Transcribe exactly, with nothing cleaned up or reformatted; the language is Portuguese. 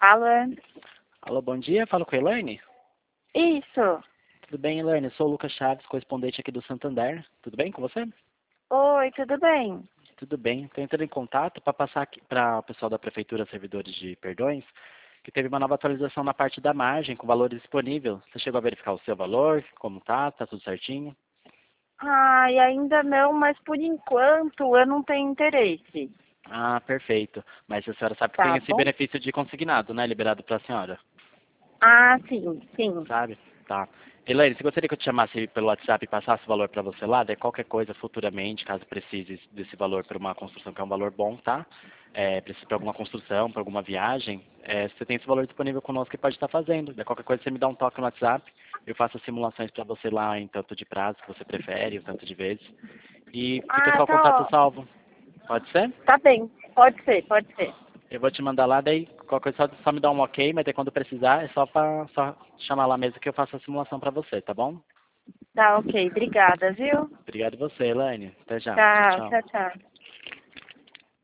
Alô? Alô, bom dia. Falo com a Elaine? Isso. Tudo bem, Elaine? Eu sou o Lucas Chaves, correspondente aqui do Santander. Tudo bem com você? Oi, tudo bem? Tudo bem. Estou entrando em contato para passar aqui para o pessoal da Prefeitura Servidores de Perdões, que teve uma nova atualização na parte da margem, com valores disponíveis. Você chegou a verificar o seu valor? Como tá? Tá tudo certinho? Ai, ainda não, mas por enquanto eu não tenho interesse. Ah, perfeito. Mas a senhora sabe que tem Tá esse bom? benefício de consignado, né? Liberado para a senhora, Ah, sim, sim. sabe? Tá. Elaine, você gostaria que eu te chamasse pelo WhatsApp e passasse o valor para você lá? Daí qualquer coisa futuramente, caso precise desse valor para uma construção, que é um valor bom, tá? É, precisa para alguma construção, para alguma viagem, é, você tem esse valor disponível conosco que pode estar fazendo. Daí qualquer coisa você me dá um toque no WhatsApp, eu faço as simulações para você lá em tanto de prazo que você prefere, o tanto de vezes. E fica Ah, só o contato tá, ó. salvo. Pode ser? Tá bem. Pode ser, pode ser. Eu vou te mandar lá, daí qualquer coisa só, só me dá um ok, mas daí quando precisar é só para só chamar lá mesmo que eu faço a simulação para você, tá bom? Tá, ok. Obrigada, viu? Obrigado você, Elaine. Até já. Tchau, Tchau, tchau. tchau, tchau.